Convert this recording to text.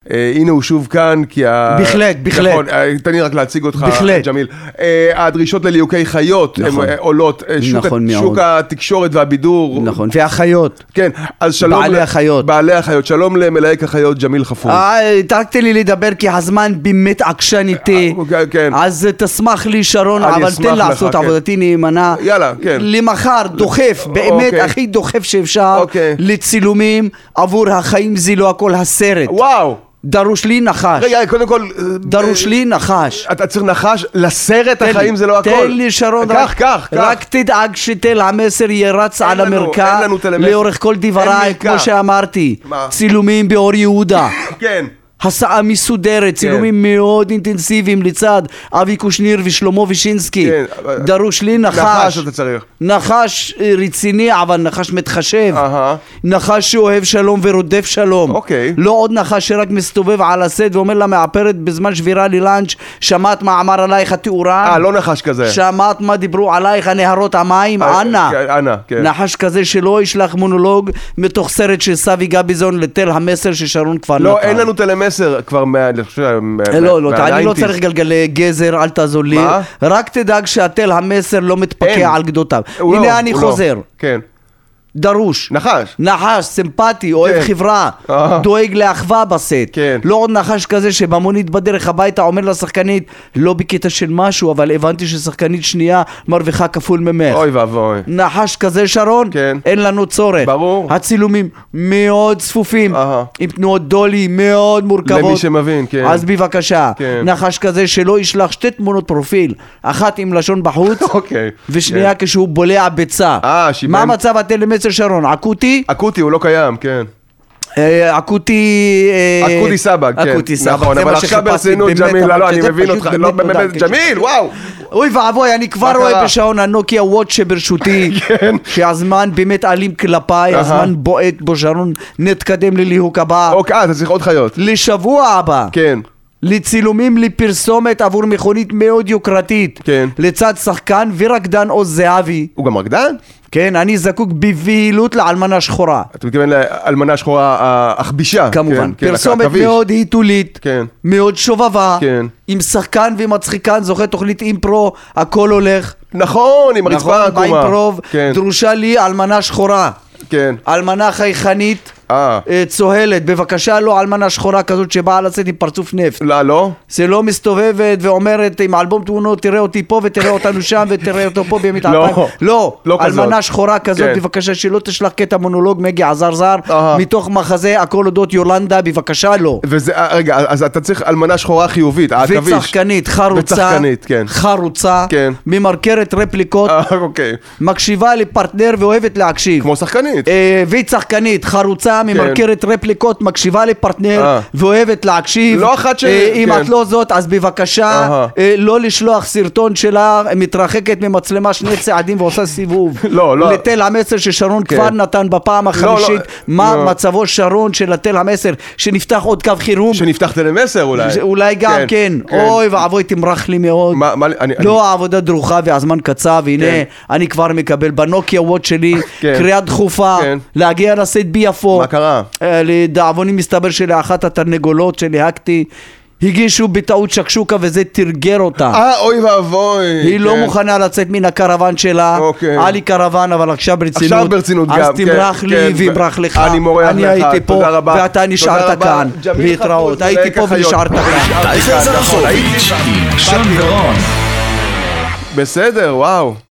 הנה הוא שוב כאן, כי בהחלט. נכון, תן לי רק להציג אותך, ג'מיל. הדרישות לליהוקי חיות, הן עולות, שוק התקשורת והבידור. נכון, והחיות. כן, אז שלום. בעלי החיות. שלום למלהק החיות, ג'מיל חפוז. תרקתי לי לדבר, כי הזמן באמת עקשן איתי. אז תשמח לי, שרון, אבל תן לעשות עבודתי נאמנה. יאללה, כן. למחר דוחף, באמת הכי דוחף שאפשר, לצילומים עבור החיים זה לא הכל הסרט. וואו. דרוש לי נחש. רגע, קודם כל... דרוש לי נחש. אתה צריך נחש לסרט החיים, זה לא הכל. תן לי, שרון, רק תדאג שתל המסר ירץ על המרקע לאורך כל דבריי, כמו שאמרתי. צילומים באור יהודה. כן. הסעה מסודרת, צילומים מאוד אינטנסיביים לצד אבי קושניר ושלמה וישינסקי. דרוש לי נחש. אתה צריך. נחש רציני, אבל נחש מתחשב. נחש שאוהב שלום ורודף שלום. לא עוד נחש שרק מסתובב על הסט ואומר לה מאפרת בזמן שבירה ללאנץ', שמעת מה אמר עלייך התאורה? לא נחש כזה. שמעת מה דיברו עלייך הנהרות המים? אנא. נחש כזה שלא ישלח מונולוג מתוך סרט של סבי גביזון לתל המסר ששרון כבר נתן. לא, אין לנו תל המסר כבר לא, אני לא צריך גלגלי גזר, אל תעזור לי. רק תדאג שהתל המסר לא מתפקע על גדותיו. הנה אני חוזר. כן. דרוש. נחש, סימפטי, אוהב חברה, דואג לאחווה בסט. לא עוד נחש כזה שבמונית בדרך הביתה אומר לשחקנית, לא בקטע של משהו, אבל הבנתי ששחקנית שנייה מרוויחה כפול ממך. אוי ואבוי. נחש כזה, שרון, אין לנו צורך. ברור. הצילומים מאוד צפופים, עם תנועות דולי מאוד מורכבות. למי שמבין, כן. אז בבקשה, נחש כזה שלא ישלח שתי תמונות פרופיל, אחת עם לשון בחוץ, ושנייה כשהוא בולע ביצה. מה מצב התלמס שרון? אקוטי? אקוטי, הוא לא קיים, כן. אקוטי סבג, כן. נכון, אבל עכשיו ברצינות, ג'מיל, לא, אני מבין אותך. ג'מיל, וואו. אוי ואבוי, אני כבר רואה בשעון הנוקיה וואט שברשותי, שהזמן באמת אלים כלפיי, הזמן בועט בו, שרון, נתקדם לליהוק הבא. אתה צריך עוד חיות. לשבוע הבא. כן. לצילומים לפרסומת עבור מכונית מאוד יוקרתית. כן. לצד שחקן ורקדן עוז זהבי. הוא גם רקדן? כן, אני זקוק בבהילות לאלמנה שחורה. אתה מתכוון לאלמנה שחורה החבישה? כמובן. פרסומת מאוד היתולית, מאוד שובבה, עם שחקן ומצחיקן, זוכה תוכנית אימפרו, הכל הולך. נכון, עם הרצפה העקומה. באימפרוב, דרושה לי אלמנה שחורה. כן. אלמנה חייכנית. צוהלת, בבקשה, לא אלמנה שחורה כזאת שבאה לצאת עם פרצוף נפט. לא? זה לא מסתובבת ואומרת עם אלבום תמונות, תראה אותי פה ותראה אותנו שם ותראה אותו פה בימית 2000. לא, אלמנה שחורה כזאת, בבקשה, שלא תשלח קטע מונולוג מגי עזר מתוך מחזה הכל אודות יולנדה, בבקשה, לא. רגע, אז אתה צריך אלמנה שחורה חיובית, העכביש. וצחקנית, חרוצה, ממרקרת רפליקות, מקשיבה לפרטנר ואוהבת להקשיב. כמו שחקנית. וצחקנית, חרוצה, ממרקרת רפליקות, מקשיבה לפרטנר ואוהבת להקשיב. לא אחת אם את לא זאת, אז בבקשה לא לשלוח סרטון שלה מתרחקת ממצלמה 2 צעדים ועושה סיבוב. לא. לתל המסר ששרון כבר נתן בפעם החמישית. מה מצבו שרון של לתל המסר שנפתח עוד קו חירום? שנפתח תל המסר אולי. אולי גם כן. אוי ואבוי, תמרח לי מאוד. לא, העבודה דרוכה והזמן קצב. הנה אני כבר מקבל בנוקיה וואט שלי קריאה דחופה להגיע לסט ביפו. קרה? לדאבוני מסתבר שלאחת התרנגולות שלהקתי הגישו בטעות שקשוקה וזה תרגר אותה. אוי ואבוי. היא לא מוכנה לצאת מן הקרוון שלה. היה לי קרוון אבל עכשיו ברצינות. עכשיו ברצינות גם. אז תמרח לי וימרח לך. אני מורח לך. אני הייתי פה ואתה נשארת כאן. להתראות. הייתי פה ונשארת כאן. בסדר, וואו.